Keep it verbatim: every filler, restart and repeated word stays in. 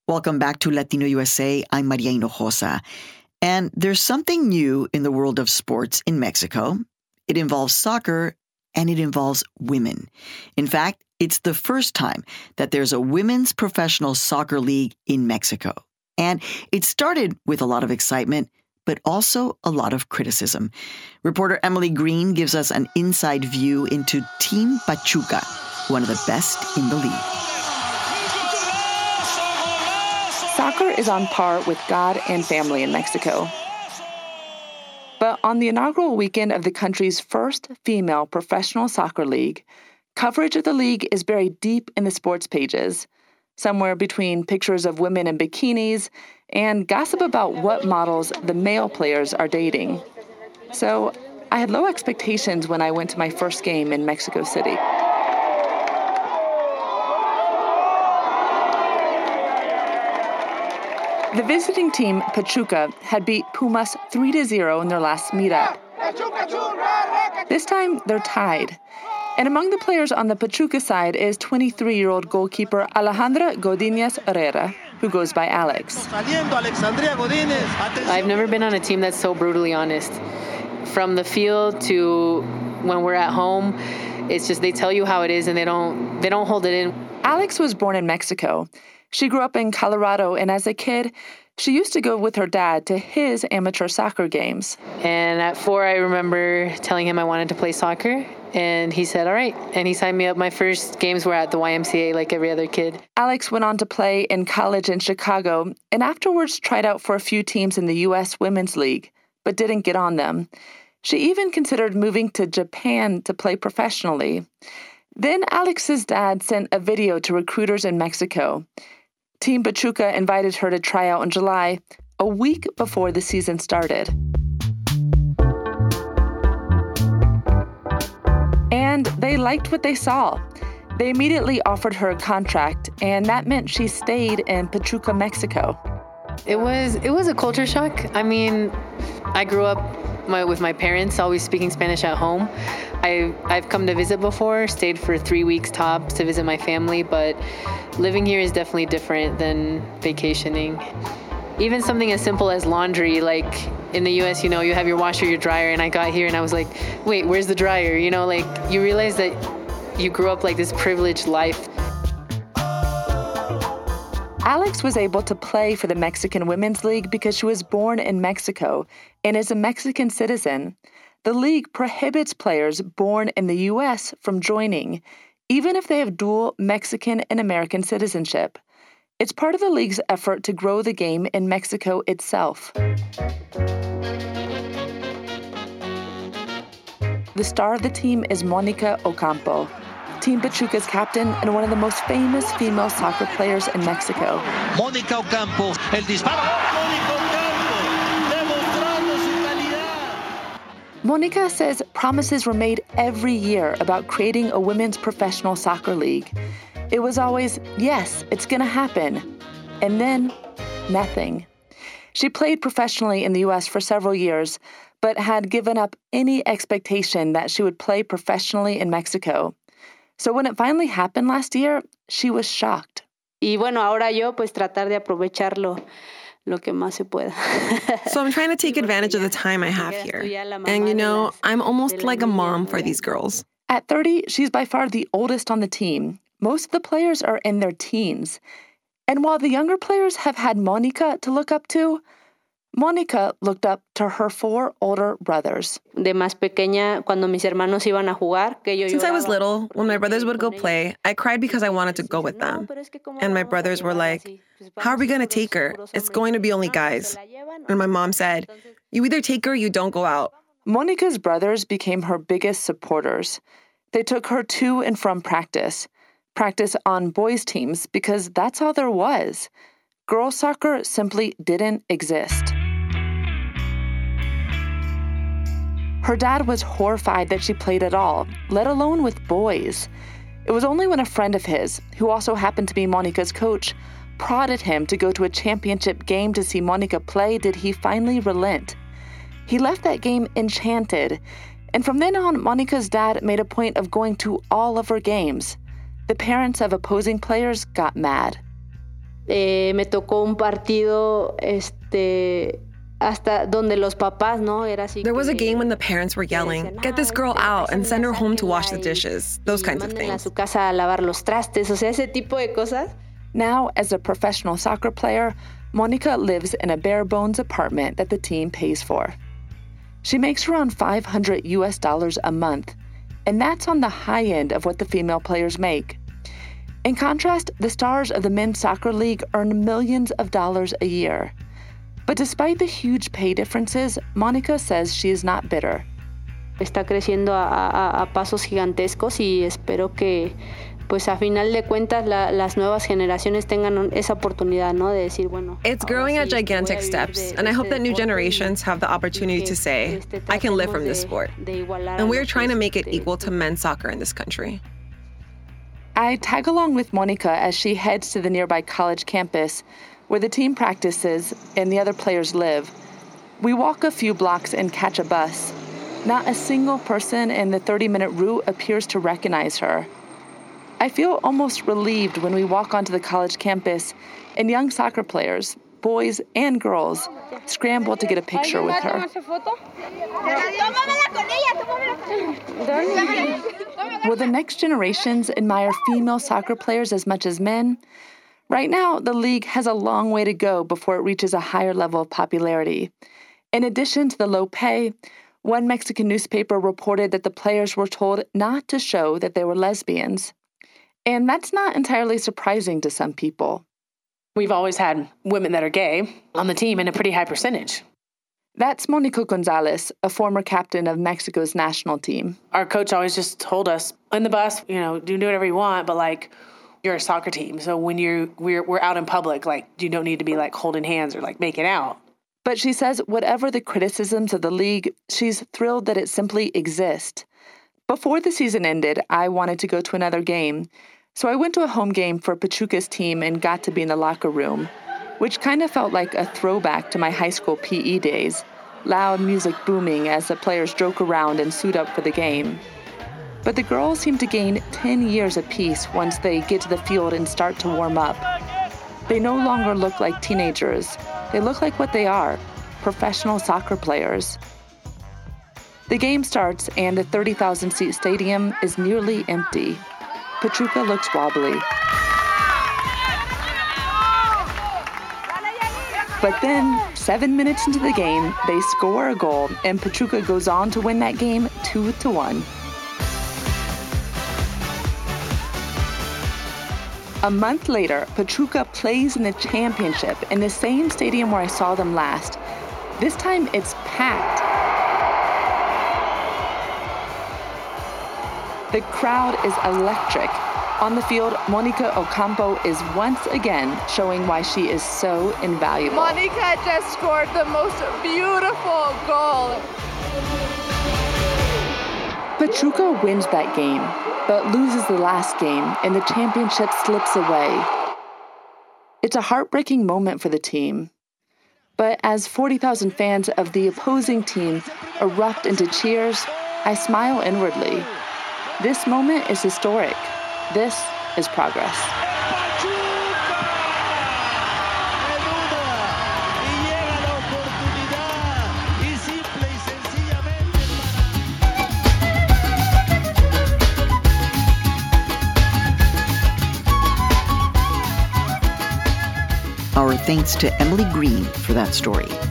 Welcome back to Latino U S A. I'm Maria Hinojosa. And there's something new in the world of sports in Mexico. It involves soccer and it involves women. In fact, it's the first time that there's a women's professional soccer league in Mexico. And it started with a lot of excitement, but also a lot of criticism. Reporter Emily Green gives us an inside view into Team Pachuca, one of the best in the league. Soccer is on par with God and family in Mexico. But on the inaugural weekend of the country's first female professional soccer league, coverage of the league is buried deep in the sports pages, somewhere between pictures of women in bikinis and gossip about what models the male players are dating. So I had low expectations when I went to my first game in Mexico City. The visiting team, Pachuca, had beat Pumas three to zero in their last meetup. This time, they're tied. And among the players on the Pachuca side is twenty-three-year-old goalkeeper Alejandra Godínez Herrera, who goes by Alex. I've never been on a team that's so brutally honest. From the field to when we're at home, it's just they tell you how it is and they don't they don't hold it in. Alex was born in Mexico. She grew up in Colorado, and as a kid, she used to go with her dad to his amateur soccer games. And at four, I remember telling him I wanted to play soccer, and he said, all right. And he signed me up. My first games were at the Y M C A like every other kid. Alex went on to play in college in Chicago, and afterwards tried out for a few teams in the U S Women's League, but didn't get on them. She even considered moving to Japan to play professionally. Then Alex's dad sent a video to recruiters in Mexico. Team Pachuca invited her to try out in July, a week before the season started. And they liked what they saw. They immediately offered her a contract, and that meant she stayed in Pachuca, Mexico. It was it was a culture shock. I mean, I grew up my, with my parents always speaking Spanish at home. I, I've come to visit before, stayed for three weeks tops to visit my family, but living here is definitely different than vacationing. Even something as simple as laundry, like in the U S, you know, you have your washer, your dryer, and I got here and I was like, wait, where's the dryer? You know, like you realize that you grew up like this privileged life. Alex was able to play for the Mexican Women's League because she was born in Mexico and is a Mexican citizen. The league prohibits players born in the U S from joining, even if they have dual Mexican and American citizenship. It's part of the league's effort to grow the game in Mexico itself. The star of the team is Mónica Ocampo, Team Pachuca's captain and one of the most famous female soccer players in Mexico. Mónica Ocampo, el disparo. Mónica Ocampo, demostrando su calidad. Mónica says promises were made every year about creating a women's professional soccer league. It was always, yes, it's going to happen. And then, nothing. She played professionally in the U S for several years, but had given up any expectation that she would play professionally in Mexico. So when it finally happened last year, she was shocked. Y bueno, ahora yo pues tratar de aprovecharlo lo que más se pueda. So I'm trying to take advantage of the time I have here. And you know, I'm almost like a mom for these girls. At thirty, she's by far the oldest on the team. Most of the players are in their teens. And while the younger players have had Mónica to look up to, Mónica looked up to her four older brothers. De más pequeña, cuando mis hermanos iban a jugar, que yo Since I was little, when my brothers would go play, I cried because I wanted to go with them. And my brothers were like, how are we going to take her? It's going to be only guys. And my mom said, you either take her or you don't go out. Mónica's brothers became her biggest supporters. They took her to and from practice, practice on boys' teams, because that's all there was. Girls' soccer simply didn't exist. Her dad was horrified that she played at all, let alone with boys. It was only when a friend of his, who also happened to be Mónica's coach, prodded him to go to a championship game to see Mónica play did he finally relent. He left that game enchanted, and from then on, Mónica's dad made a point of going to all of her games. The parents of opposing players got mad. Eh, me tocó un partido, este, hasta donde los papás, ¿no? Era así. There was a game when the parents were yelling, "Get this girl out and send her home to wash the dishes." Those kinds of things. A su casa a lavar los trastes, o sea, ese tipo de cosas. Now, as a professional soccer player, Monica lives in a bare-bones apartment that the team pays for. She makes around five hundred U S dollars a month, and that's on the high end of what the female players make. In contrast, the stars of the men's soccer league earn millions of dollars a year. But despite the huge pay differences, Monica says she is not bitter. Está creciendo a, a, a pasos gigantescos y espero que, pues a final de cuentas, la, las nuevas generaciones tengan esa oportunidad, ¿no? De decir, bueno. It's growing at gigantic steps, and I hope that new generations have the opportunity to say, I can live from this sport. And we're trying to make it equal to men's soccer in this country. I tag along with Monica as she heads to the nearby college campus where the team practices and the other players live. We walk a few blocks and catch a bus. Not a single person in the thirty-minute route appears to recognize her. I feel almost relieved when we walk onto the college campus and young soccer players, boys and girls, scramble to get a picture with her. Will the next generations admire female soccer players as much as men? Right now, the league has a long way to go before it reaches a higher level of popularity. In addition to the low pay, one Mexican newspaper reported that the players were told not to show that they were lesbians. And that's not entirely surprising to some people. We've always had women that are gay on the team in a pretty high percentage. That's Monico Gonzalez, a former captain of Mexico's national team. Our coach always just told us in the bus, you know, do whatever you want, but like, you're a soccer team. So when you're we're we're out in public, like, you don't need to be like holding hands or like making out. But she says whatever the criticisms of the league, she's thrilled that it simply exists. Before the season ended, I wanted to go to another game. So I went to a home game for Pachuca's team and got to be in the locker room, which kind of felt like a throwback to my high school P E days. Loud music booming as the players joke around and suit up for the game. But the girls seem to gain ten years apiece once they get to the field and start to warm up. They no longer look like teenagers. They look like what they are, professional soccer players. The game starts and the thirty thousand seat stadium is nearly empty. Pachuca looks wobbly. But then, seven minutes into the game, they score a goal, and Pachuca goes on to win that game two to one. A month later, Pachuca plays in the championship in the same stadium where I saw them last. This time, it's packed. The crowd is electric. On the field, Monica Ocampo is once again showing why she is so invaluable. Monica just scored the most beautiful goal. Pachuca wins that game, but loses the last game, and the championship slips away. It's a heartbreaking moment for the team. But as forty thousand fans of the opposing team erupt into cheers, I smile inwardly. This moment is historic. This is progress. Our thanks to Emily Green for that story.